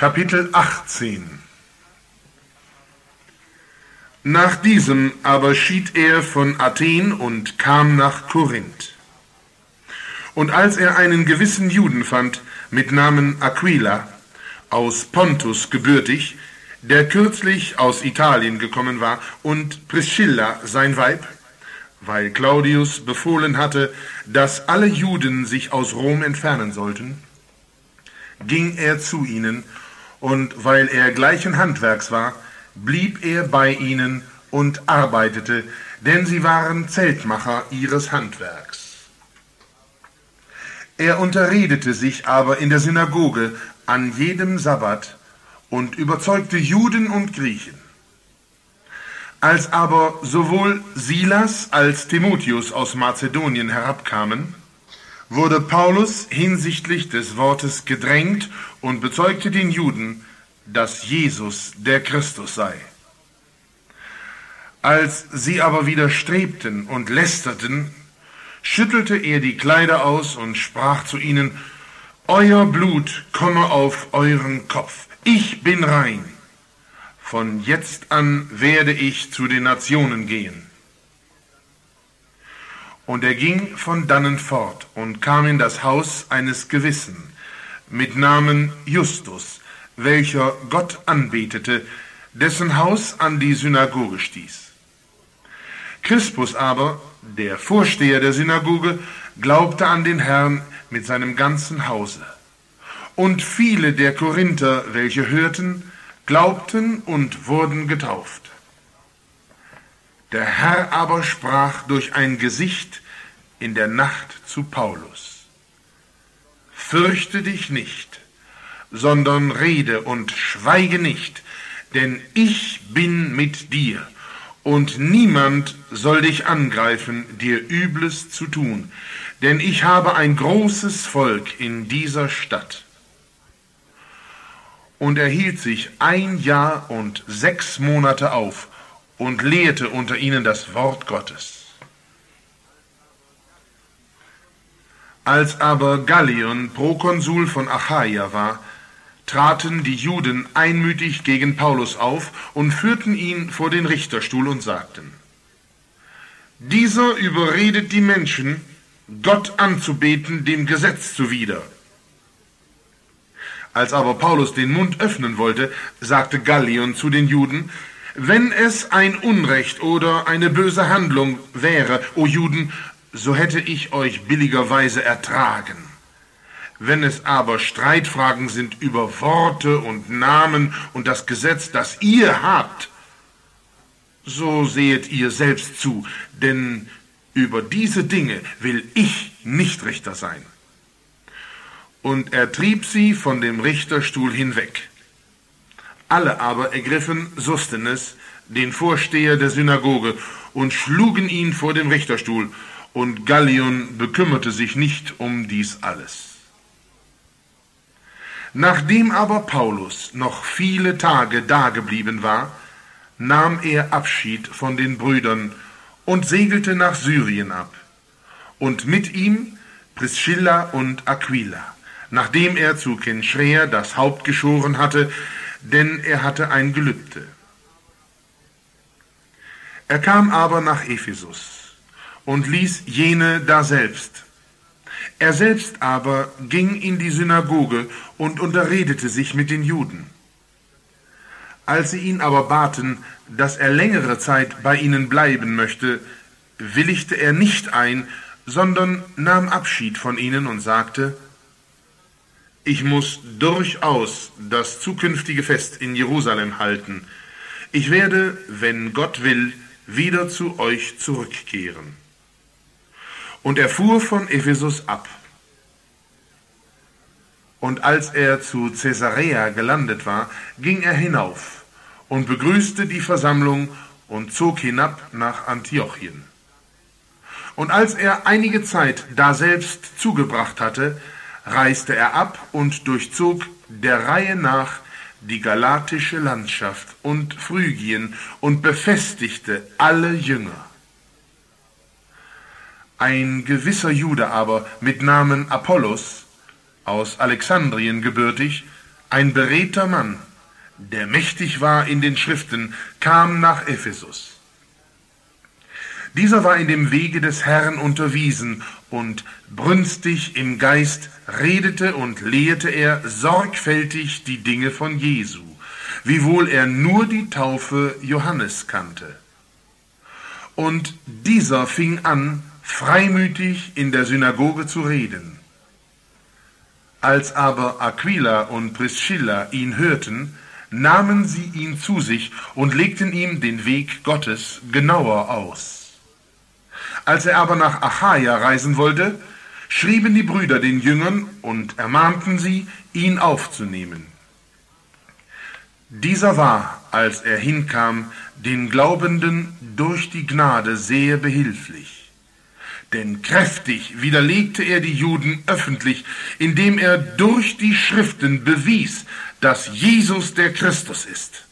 Kapitel 18. Nach diesem aber schied er von Athen und kam nach Korinth. Und als er einen gewissen Juden fand, mit Namen Aquila, aus Pontus gebürtig, der kürzlich aus Italien gekommen war, und Priscilla sein Weib, weil Claudius befohlen hatte, dass alle Juden sich aus Rom entfernen sollten, ging er zu ihnen, und weil er gleichen Handwerks war, blieb er bei ihnen und arbeitete, denn sie waren Zeltmacher ihres Handwerks. Er unterredete sich aber in der Synagoge an jedem Sabbat und überzeugte Juden und Griechen. Als aber sowohl Silas als Timotheus aus Mazedonien herabkamen, wurde Paulus hinsichtlich des Wortes gedrängt und bezeugte den Juden, dass Jesus der Christus sei. Als sie aber widerstrebten und lästerten, schüttelte er die Kleider aus und sprach zu ihnen: Euer Blut komme auf euren Kopf, ich bin rein. Von jetzt an werde ich zu den Nationen gehen. Und er ging von dannen fort und kam in das Haus eines Gewissen, mit Namen Justus, welcher Gott anbetete, dessen Haus an die Synagoge stieß. Crispus aber, der Vorsteher der Synagoge, glaubte an den Herrn mit seinem ganzen Hause. Und viele der Korinther, welche hörten, glaubten und wurden getauft. Der Herr aber sprach durch ein Gesicht in der Nacht zu Paulus: Fürchte dich nicht, sondern rede und schweige nicht, denn ich bin mit dir, und niemand soll dich angreifen, dir Übles zu tun, denn ich habe ein großes Volk in dieser Stadt. Und er hielt sich 1 Jahr und 6 Monate auf und lehrte unter ihnen das Wort Gottes. Als aber Gallion Prokonsul von Achaia war, traten die Juden einmütig gegen Paulus auf und führten ihn vor den Richterstuhl und sagten: Dieser überredet die Menschen, Gott anzubeten, dem Gesetz zuwider. Als aber Paulus den Mund öffnen wollte, sagte Gallion zu den Juden: Wenn es ein Unrecht oder eine böse Handlung wäre, o Juden, so hätte ich euch billigerweise ertragen. Wenn es aber Streitfragen sind über Worte und Namen und das Gesetz, das ihr habt, so sehet ihr selbst zu, denn über diese Dinge will ich nicht Richter sein. Und er trieb sie von dem Richterstuhl hinweg. Alle aber ergriffen Sosthenes, den Vorsteher der Synagoge, und schlugen ihn vor dem Richterstuhl, und Gallion bekümmerte sich nicht um dies alles. Nachdem aber Paulus noch viele Tage dageblieben war, nahm er Abschied von den Brüdern und segelte nach Syrien ab, und mit ihm Priscilla und Aquila, nachdem er zu Kenchrea das Haupt geschoren hatte, denn er hatte ein Gelübde. Er kam aber nach Ephesus und ließ jene daselbst. Er selbst aber ging in die Synagoge und unterredete sich mit den Juden. Als sie ihn aber baten, dass er längere Zeit bei ihnen bleiben möchte, willigte er nicht ein, sondern nahm Abschied von ihnen und sagte: Ich muss durchaus das zukünftige Fest in Jerusalem halten. Ich werde, wenn Gott will, wieder zu euch zurückkehren. Und er fuhr von Ephesus ab. Und als er zu Caesarea gelandet war, ging er hinauf und begrüßte die Versammlung und zog hinab nach Antiochien. Und als er einige Zeit daselbst zugebracht hatte, reiste er ab und durchzog der Reihe nach die galatische Landschaft und Phrygien und befestigte alle Jünger. Ein gewisser Jude aber mit Namen Apollos, aus Alexandrien gebürtig, ein beredter Mann, der mächtig war in den Schriften, kam nach Ephesus. Dieser war in dem Wege des Herrn unterwiesen, und brünstig im Geist redete und lehrte er sorgfältig die Dinge von Jesu, wiewohl er nur die Taufe Johannes kannte. Und dieser fing an, freimütig in der Synagoge zu reden. Als aber Aquila und Priscilla ihn hörten, nahmen sie ihn zu sich und legten ihm den Weg Gottes genauer aus. Als er aber nach Achaia reisen wollte, schrieben die Brüder den Jüngern und ermahnten sie, ihn aufzunehmen. Dieser war, als er hinkam, den Glaubenden durch die Gnade sehr behilflich. Denn kräftig widerlegte er die Juden öffentlich, indem er durch die Schriften bewies, dass Jesus der Christus ist.